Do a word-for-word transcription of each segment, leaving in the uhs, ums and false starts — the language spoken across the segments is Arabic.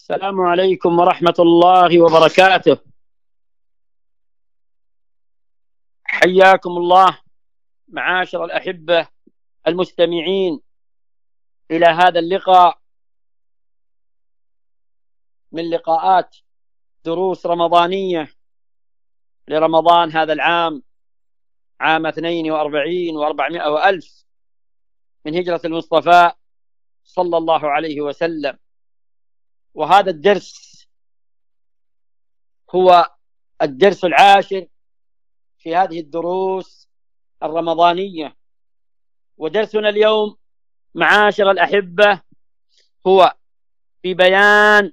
السلام عليكم ورحمة الله وبركاته. حياكم الله معاشر الأحبة المستمعين إلى هذا اللقاء من لقاءات دروس رمضانية لرمضان هذا العام، عام اثنين وأربعين وأربعمائة وألف من هجرة المصطفى صلى الله عليه وسلم. وهذا الدرس هو الدرس العاشر في هذه الدروس الرمضانية، ودرسنا اليوم معاشر الأحبة هو في بيان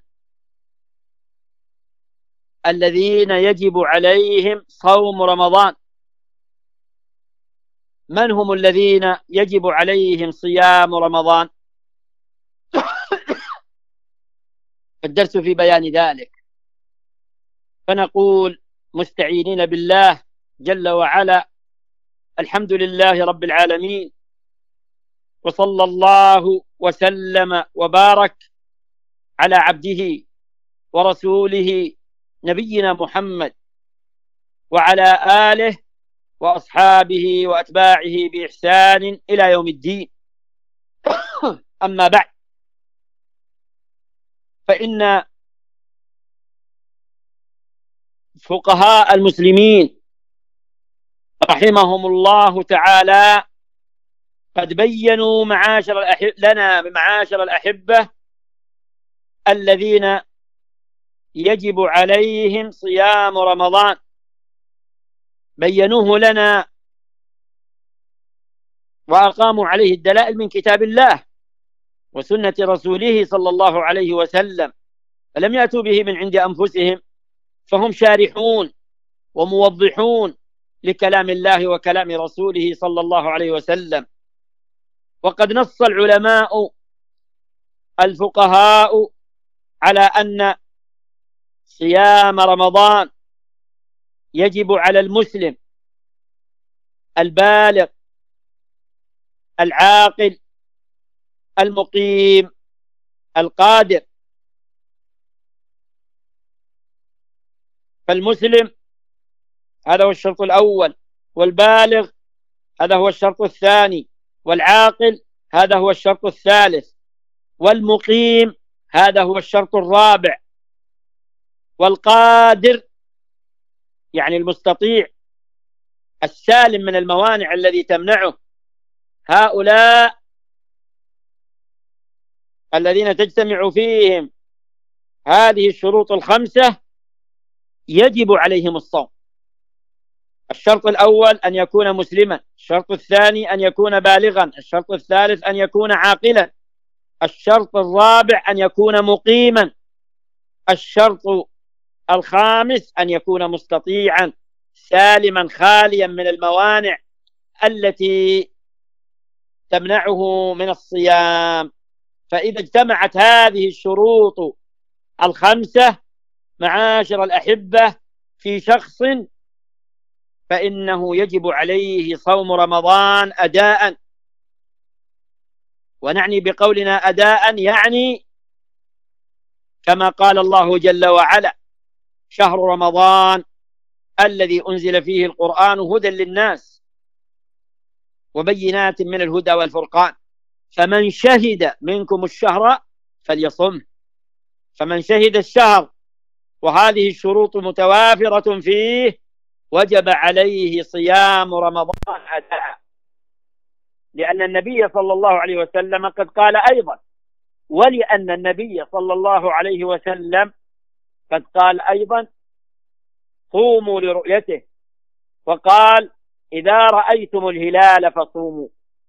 الذين يجب عليهم صوم رمضان. من هم الذين يجب عليهم صيام رمضان؟ الدرس في بيان ذلك، فنقول مستعينين بالله جل وعلا: الحمد لله رب العالمين، وصلى الله وسلم وبارك على عبده ورسوله نبينا محمد وعلى آله وأصحابه وأتباعه بإحسان إلى يوم الدين. أما بعد، فإن فقهاء المسلمين رحمهم الله تعالى قد بينوا معاشر الأحب لنا معاشر الأحبة الذين يجب عليهم صيام رمضان، بينوه لنا وأقاموا عليه الدلائل من كتاب الله وسنة رسوله صلى الله عليه وسلم، فلم يأتوا به من عند أنفسهم، فهم شارحون وموضحون لكلام الله وكلام رسوله صلى الله عليه وسلم. وقد نص العلماء الفقهاء على أن صيام رمضان يجب على المسلم البالغ العاقل المقيم القادر. فالمسلم هذا هو الشرط الأول، والبالغ هذا هو الشرط الثاني، والعاقل هذا هو الشرط الثالث، والمقيم هذا هو الشرط الرابع، والقادر يعني المستطيع السالم من الموانع الذي تمنعه. هؤلاء الذين تجتمع فيهم هذه الشروط الخمسة يجب عليهم الصوم. الشرط الأول أن يكون مسلما، الشرط الثاني أن يكون بالغا، الشرط الثالث أن يكون عاقلا، الشرط الرابع أن يكون مقيما، الشرط الخامس أن يكون مستطيعا سالما خاليا من الموانع التي تمنعه من الصيام. فإذا اجتمعت هذه الشروط الخمسة معاشر الأحبة في شخص فإنه يجب عليه صوم رمضان أداء. ونعني بقولنا أداء يعني كما قال الله جل وعلا: شهر رمضان الذي أنزل فيه القرآن هدى للناس وبينات من الهدى والفرقان، فمن شهد منكم الشهر فليصم. فمن شهد الشهر وهذه الشروط متوافرة فيه وجب عليه صيام رمضان أداء، لأن النبي صلى الله عليه وسلم قد قال أيضا، ولأن النبي صلى الله عليه وسلم قد قال أيضا: صوموا لرؤيته، وقال: إذا رأيتم الهلال فصوموا.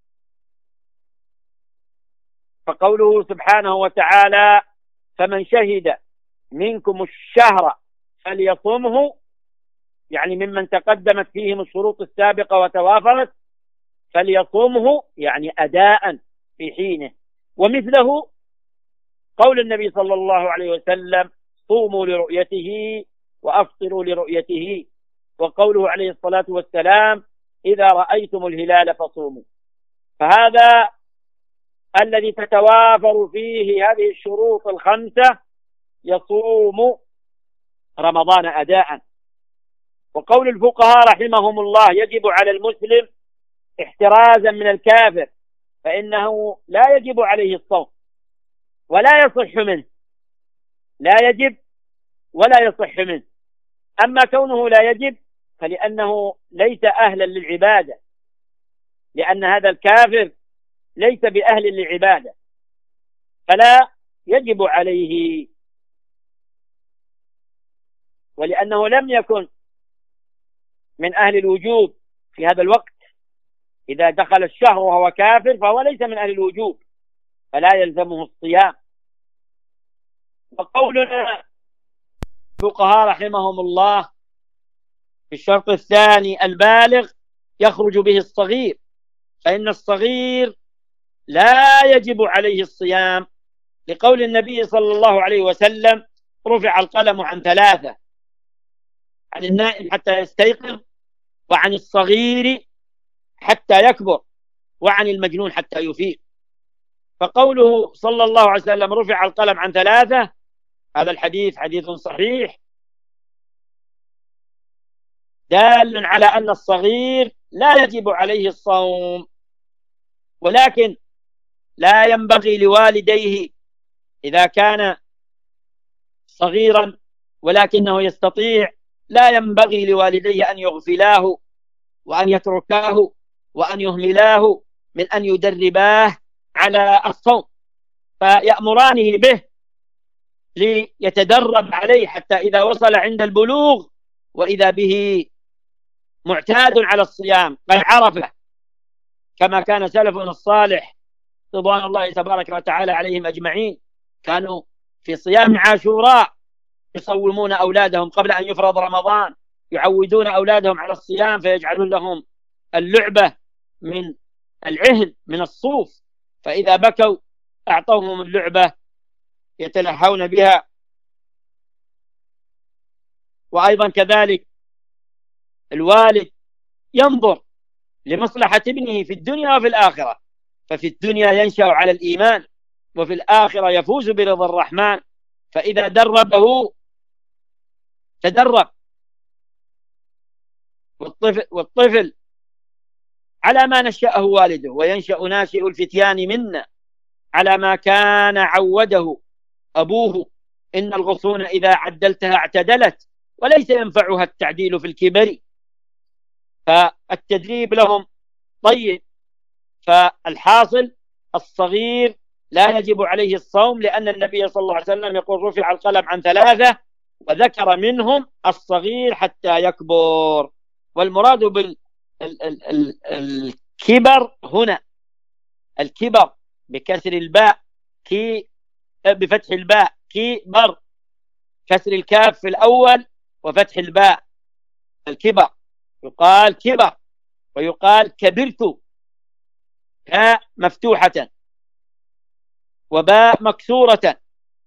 فقوله سبحانه وتعالى: فمن شهد منكم الشهر فليصمه، يعني ممن تقدمت فيهم الشروط السابقة وتوافرت، فليصمه يعني أداء في حينه. ومثله قول النبي صلى الله عليه وسلم: صوموا لرؤيته وأفطروا لرؤيته، وقوله عليه الصلاة والسلام: إذا رأيتم الهلال فصوموا. فهذا الذي تتوافر فيه هذه الشروط الخمسة يصوم رمضان أداء. وقول الفقهاء رحمهم الله يجب على المسلم احترازا من الكافر، فإنه لا يجب عليه الصوم ولا يصح منه، لا يجب ولا يصح منه. أما كونه لا يجب فلأنه ليس أهلا للعبادة، لأن هذا الكافر ليس بأهل للعبادة، فلا يجب عليه، ولأنه لم يكن من أهل الوجوب في هذا الوقت. إذا دخل الشهر وهو كافر فهو ليس من أهل الوجوب، فلا يلزمه الصيام. وقولنا الفقهاء رحمهم الله في الشرط الثاني البالغ يخرج به الصغير، فإن الصغير لا يجب عليه الصيام، لقول النبي صلى الله عليه وسلم رفع القلم عن ثلاثة: عن النائم حتى يستيقظ، وعن الصغير حتى يكبر، وعن المجنون حتى يفيق. فقوله صلى الله عليه وسلم رفع القلم عن ثلاثة، هذا الحديث حديث صحيح دال على أن الصغير لا يجب عليه الصوم، ولكن لا ينبغي لوالديه إذا كان صغيرا ولكنه يستطيع، لا ينبغي لوالديه أن يغفلاه وأن يتركاه وأن يهملاه من أن يدرباه على الصوم، فيأمرانه به ليتدرب عليه حتى إذا وصل عند البلوغ وإذا به معتاد على الصيام قد عرفه، كما كان سلفنا الصالح رضوان الله تبارك وتعالى عليهم أجمعين، كانوا في صيام عاشوراء يصومون أولادهم قبل أن يفرض رمضان، يعودون أولادهم على الصيام، فيجعلون لهم اللعبة من العهن من الصوف، فإذا بكوا أعطوهم اللعبة يتلهون بها. وأيضا كذلك الوالد ينظر لمصلحة ابنه في الدنيا وفي الآخرة، ففي الدنيا ينشأ على الإيمان، وفي الآخرة يفوز برضا الرحمن، فإذا دربه تدرب. والطفل, والطفل على ما نشأه والده، وينشأ ناشئ الفتيان منا على ما كان عوده أبوه، إن الغصون إذا عدلتها اعتدلت، وليس ينفعها التعديل في الكبر. فالتدريب لهم طيب. فالحاصل الصغير لا يجب عليه الصوم، لأن النبي صلى الله عليه وسلم يقول رفع القلم عن ثلاثة، وذكر منهم الصغير حتى يكبر. والمراد بالكبر هنا الكبر بكسر الباء، كي بفتح الباء كبر، كسر الكاف في الأول وفتح الباء، الكبر يقال كبر، ويقال كبرت، كاء مفتوحة وباء مكسورة،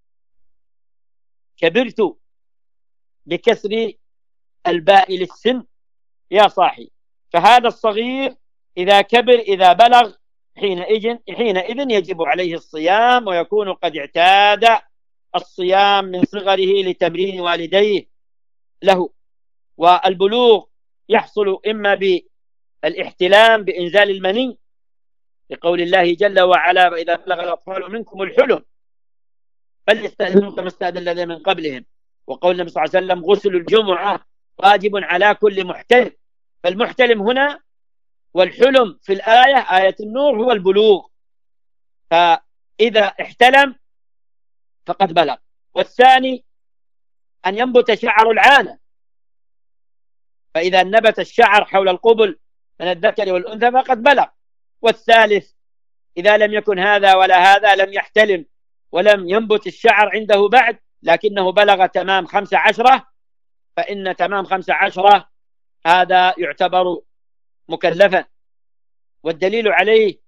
كبرت بكسر الباء للسن يا صاحي. فهذا الصغير إذا كبر إذا بلغ حينئذ حينئذ يجب عليه الصيام، ويكون قد اعتاد الصيام من صغره لتمرين والديه له. والبلوغ يحصل إما بالاحتلام بإنزال المني، لقول الله جل وعلا وإذا بلغ الأطفال منكم الحلم فليستأذنوا كما استأذن الذين من قبلهم، وقول النبي صلى الله عليه وسلم غسل الجمعة واجب على كل محتلم. فالمحتلم هنا والحلم في الآية آية النور هو البلوغ، فإذا احتلم فقد بلغ. والثاني أن ينبت شعر العانة، فإذا نبت الشعر حول القبل من الذكر والأنثى فقد بلغ. والثالث إذا لم يكن هذا ولا هذا لم يحتلم ولم ينبت الشعر عنده بعد، لكنه بلغ تمام خمس عشرة، فإن تمام خمس عشرة هذا يعتبر مكلفا. والدليل عليه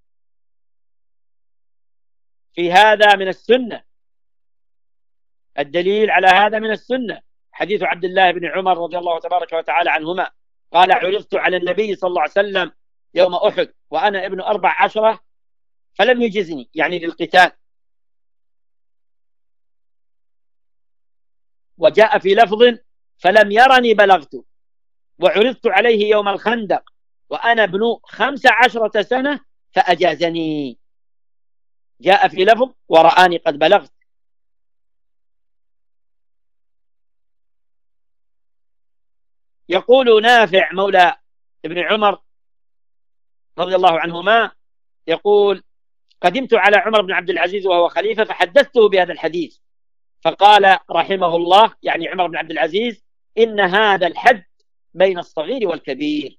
في هذا من السنة، الدليل على هذا من السنة حديث عبد الله بن عمر رضي الله تبارك وتعالى عنهما قال عرضت على النبي صلى الله عليه وسلم يوم أحد وأنا ابن أربع عشرة فلم يجزني، يعني للقتال، وجاء في لفظ فلم يرني بلغت، وعرضت عليه يوم الخندق وأنا ابن خمس عشرة سنة فأجازني. جاء في لفظ ورآني قد بلغت. يقول نافع مولى ابن عمر رضي الله عنهما يقول قدمت على عمر بن عبد العزيز وهو خليفة فحدثته بهذا الحديث، فقال رحمه الله يعني عمر بن عبد العزيز إن هذا الحد بين الصغير والكبير،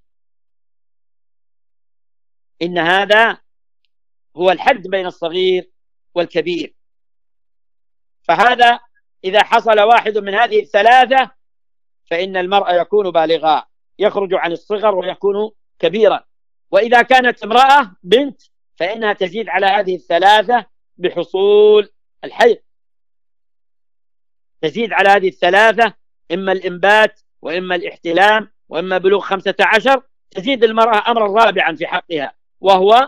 إن هذا هو الحد بين الصغير والكبير. فهذا إذا حصل واحد من هذه الثلاثة فإن المرء يكون بالغا، يخرج عن الصغر ويكون كبيرا. وإذا كانت امرأة بنت فإنها تزيد على هذه الثلاثة بحصول الحيض، تزيد على هذه الثلاثة إما الإنبات وإما الاحتلام وإما بلوغ خمسة عشر، تزيد المرأة أمرا رابعا في حقها وهو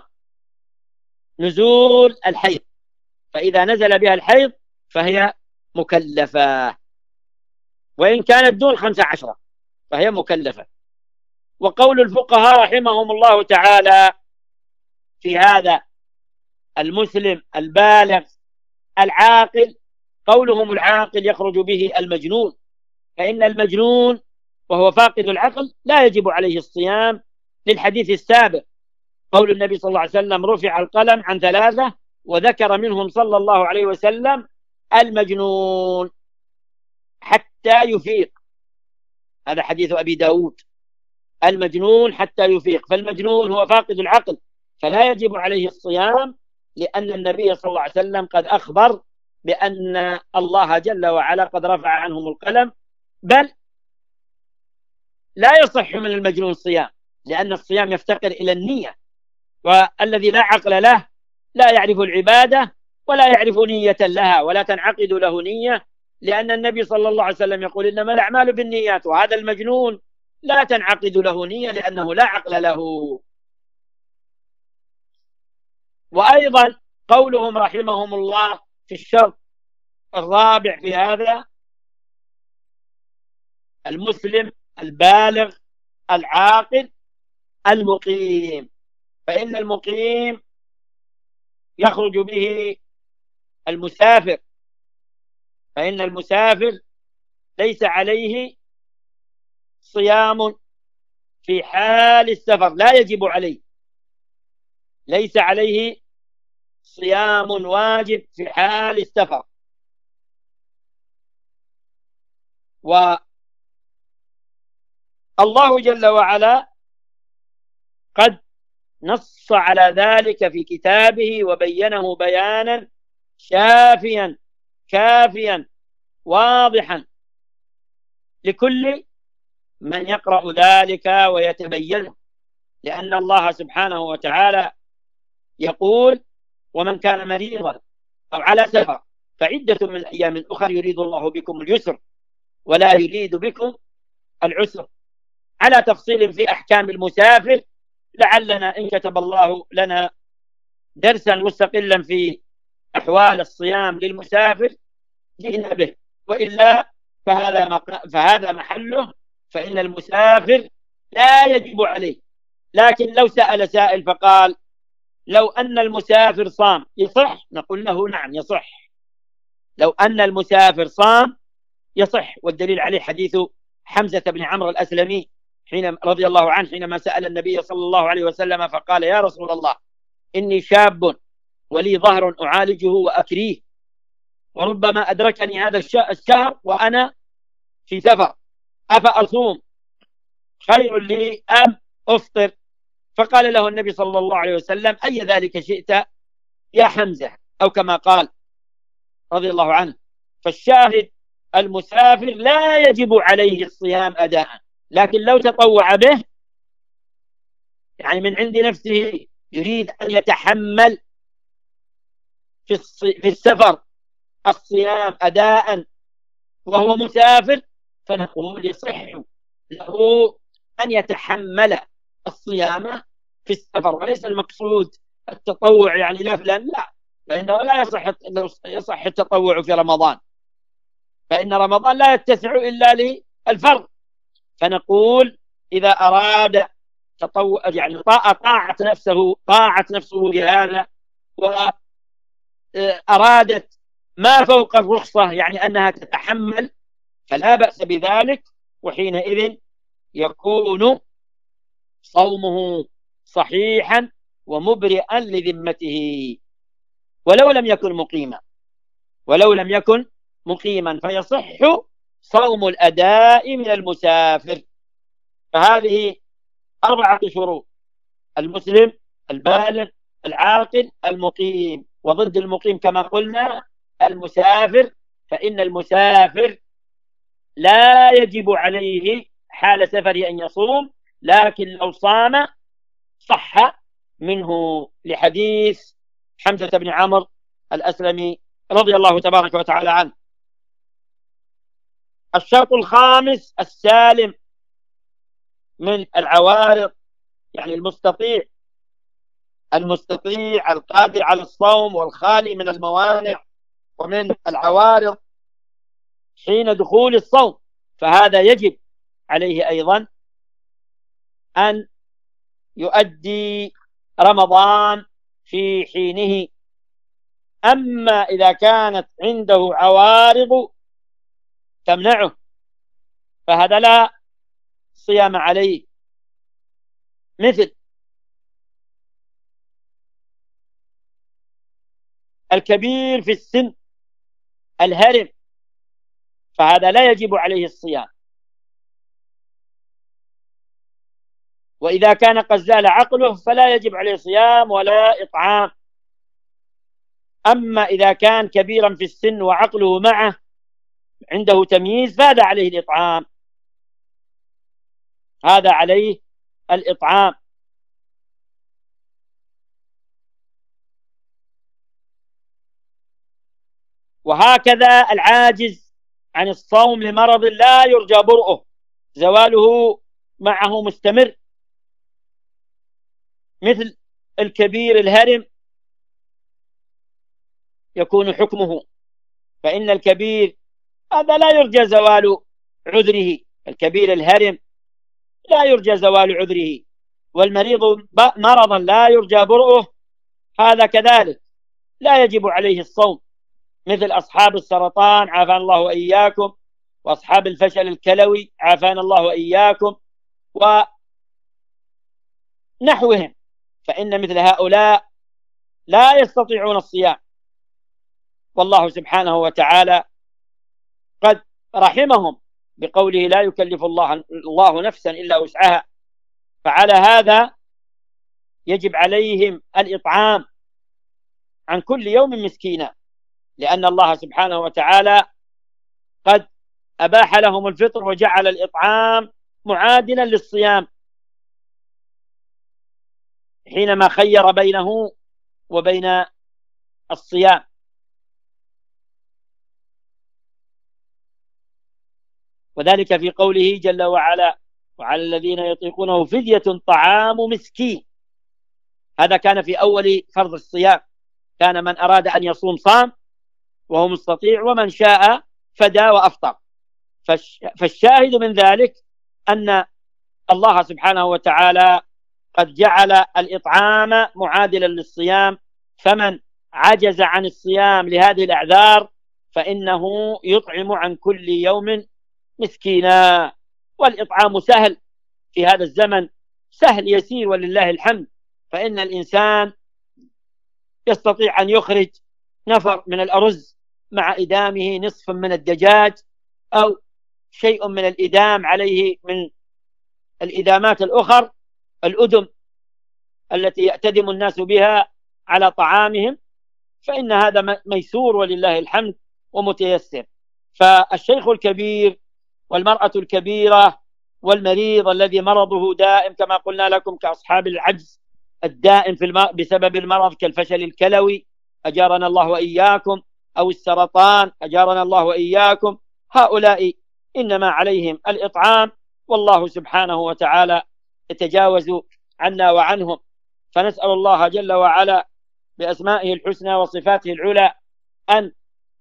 نزول الحيض. فإذا نزل بها الحيض فهي مكلفة، وإن كانت دون خمسة عشر فهي مكلفة. وقول الفقهاء رحمهم الله تعالى في هذا المسلم البالغ العاقل، قولهم العاقل يخرج به المجنون، فإن المجنون وهو فاقد العقل لا يجب عليه الصيام للحديث السابق، قول النبي صلى الله عليه وسلم رفع القلم عن ثلاثة وذكر منهم صلى الله عليه وسلم المجنون حتى يفيق، هذا حديث أبي داود، المجنون حتى يفيق. فالمجنون هو فاقد العقل فلا يجب عليه الصيام، لأن النبي صلى الله عليه وسلم قد أخبر بأن الله جل وعلا قد رفع عنهم القلم. بل لا يصح من المجنون الصيام، لأن الصيام يفتقر إلى النية، والذي لا عقل له لا يعرف العبادة ولا يعرف نية لها ولا تنعقد له نية، لأن النبي صلى الله عليه وسلم يقول إنما الأعمال بالنيات، وهذا المجنون لا تنعقد له نية لأنه لا عقل له. وأيضا قولهم رحمهم الله في الشرط الرابع في هذا المسلم البالغ العاقل المقيم، فإن المقيم يخرج به المسافر، فإن المسافر ليس عليه صيام في حال السفر، لا يجب عليه، ليس عليه صيام واجب في حال السفر. والله جل وعلا قد نص على ذلك في كتابه وبينه بيانا شافيا كافيا واضحا لكل من يقرأ ذلك ويتبينه، لأن الله سبحانه وتعالى يقول ومن كان مريضا أو على سفر فعدة من أيام أخر يريد الله بكم اليسر ولا يريد بكم العسر، على تفصيل في أحكام المسافر، لعلنا إن كتب الله لنا درسا مستقلا في أحوال الصيام للمسافر جئنا به، وإلا فهذا فهذا محله، فإن المسافر لا يجب عليه. لكن لو سأل سائل فقال لو أن المسافر صام يصح؟ نقول له نعم يصح، لو أن المسافر صام يصح، والدليل عليه حديث حمزة بن عمرو الأسلمي حين رضي الله عنه حينما سأل النبي صلى الله عليه وسلم فقال يا رسول الله إني شاب ولي ظهر أعالجه وأكريه، وربما أدركني هذا الشهر وأنا في سفر، أفأصوم خير لي أم أفطر؟ فقال له النبي صلى الله عليه وسلم أي ذلك شئت يا حمزة، أو كما قال رضي الله عنه. فالشاهد المسافر لا يجب عليه الصيام أداء، لكن لو تطوع به يعني من عند نفسه يريد أن يتحمل في السفر الصيام أداء وهو مسافر فنقول يصح له أن يتحمل الصيام في السفر، وليس المقصود التطوع يعني نفلا، لا، فإنه لا يصح يصح التطوع في رمضان، فإن رمضان لا يتسع إلا للفرض. فنقول إذا أراد تطوع يعني طاعت نفسه طاعت نفسه بهذا وأرادت ما فوق الرخصة، يعني أنها تتحمل، فلا بأس بذلك، وحينئذ يكون صومه صحيحا ومبرئا لذمته، ولو لم يكن مقيما ولو لم يكن مقيما فيصح صوم الأداء من المسافر. فهذه أربعة شروط: المسلم، البالغ، العاقل، المقيم. وضد المقيم كما قلنا المسافر، فإن المسافر لا يجب عليه حال سفره أن يصوم، لكن لو صام صح منه، لحديث حمزة بن عمرو الأسلمي رضي الله تبارك وتعالى عنه. الشرط الخامس السالم من العوارض، يعني المستطيع المستطيع القادر على الصوم والخالي من الموانع ومن العوارض حين دخول الصوم، فهذا يجب عليه أيضا أن يؤدي رمضان في حينه. أما إذا كانت عنده عوارض تمنعه فهذا لا صيام عليه، مثل الكبير في السن الهرم، فهذا لا يجب عليه الصيام. وإذا كان قد زال عقله فلا يجب عليه صيام ولا إطعام. أما إذا كان كبيرا في السن وعقله معه عنده تمييز فهذا عليه الإطعام، هذا عليه الإطعام. وهكذا العاجز عن الصوم لمرض لا يرجى برؤه، زواله معه مستمر، مثل الكبير الهرم يكون حكمه، فإن الكبير هذا لا يرجى زوال عذره، الكبير الهرم لا يرجى زوال عذره. والمريض مرضا لا يرجى برؤه هذا كذلك لا يجب عليه الصوم، مثل أصحاب السرطان عافانا الله وإياكم، وأصحاب الفشل الكلوي عافانا الله وإياكم، ونحوهم، فإن مثل هؤلاء لا يستطيعون الصيام، والله سبحانه وتعالى قد رحمهم بقوله لا يكلف الله, الله نفسا إلا وسعها. فعلى هذا يجب عليهم الإطعام عن كل يوم مسكينا، لأن الله سبحانه وتعالى قد أباح لهم الفطر وجعل الإطعام معادلا للصيام حينما خير بينه وبين الصيام. وذلك في قوله جل وعلا وعلى الذين يطيقونه فدية طعام مسكين، هذا كان في أول فرض الصيام، كان من أراد أن يصوم صام وهو مستطيع، ومن شاء فدى وأفطر. فالشاهد من ذلك أن الله سبحانه وتعالى قد جعل الإطعام معادلا للصيام، فمن عجز عن الصيام لهذه الأعذار فإنه يطعم عن كل يوم مسكينا. والإطعام سهل في هذا الزمن، سهل يسير ولله الحمد، فإن الإنسان يستطيع أن يخرج نفر من الأرز مع إدامه نصف من الدجاج أو شيء من الإدام عليه من الإدامات الأخر، الأدم التي يأتدم الناس بها على طعامهم، فإن هذا ميسور ولله الحمد ومتيسر. فالشيخ الكبير والمرأة الكبيرة والمريض الذي مرضه دائم كما قلنا لكم، كأصحاب العجز الدائم في الم... بسبب المرض كالفشل الكلوي أجارنا الله وإياكم، أو السرطان أجارنا الله وإياكم، هؤلاء إنما عليهم الإطعام، والله سبحانه وتعالى يتجاوز عنا وعنهم. فنسأل الله جل وعلا بأسمائه الحسنى وصفاته العلى أن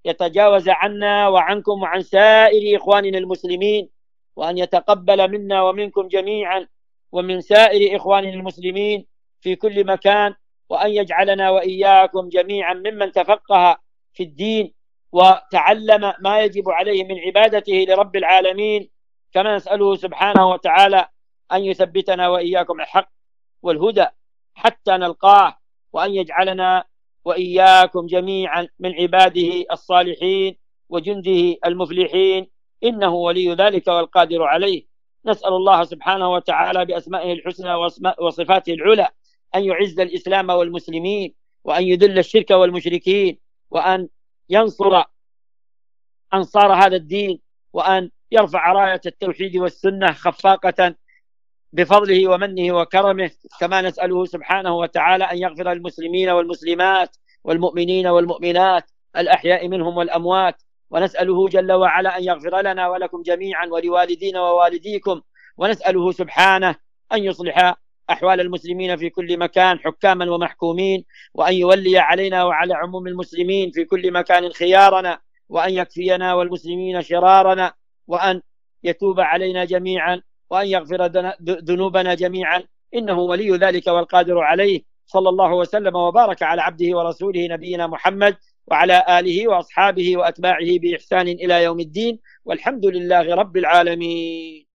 يتجاوز عنا وعنكم وعن سائر إخواننا المسلمين، وأن يتقبل منا ومنكم جميعا ومن سائر إخواننا المسلمين في كل مكان، وأن يجعلنا وإياكم جميعا ممن تفقه في الدين وتعلم ما يجب عليه من عبادته لرب العالمين. كما نسأله سبحانه وتعالى أن يثبتنا وإياكم الحق والهدى حتى نلقاه، وأن يجعلنا وإياكم جميعا من عباده الصالحين وجنده المفلحين، إنه ولي ذلك والقادر عليه. نسأل الله سبحانه وتعالى بأسمائه الحسنى وصفاته العلى أن يعز الإسلام والمسلمين، وأن يذل الشرك والمشركين، وأن ينصر أنصار هذا الدين، وأن يرفع راية التوحيد والسنة خفاقة بفضله ومنه وكرمه. كما نسأله سبحانه وتعالى أن يغفر المسلمين والمسلمات والمؤمنين والمؤمنات الأحياء منهم والأموات، ونسأله جل وعلا أن يغفر لنا ولكم جميعا ولوالدينا ووالديكم، ونسأله سبحانه أن يصلح أحوال المسلمين في كل مكان حكاما ومحكومين، وأن يولي علينا وعلى عموم المسلمين في كل مكان خيارنا، وأن يكفينا والمسلمين شرارنا، وأن يتوب علينا جميعا، وأن يغفر ذنوبنا جميعا، إنه ولي ذلك والقادر عليه. صلى الله وسلم وبارك على عبده ورسوله نبينا محمد وعلى آله وأصحابه وأتباعه بإحسان إلى يوم الدين، والحمد لله رب العالمين.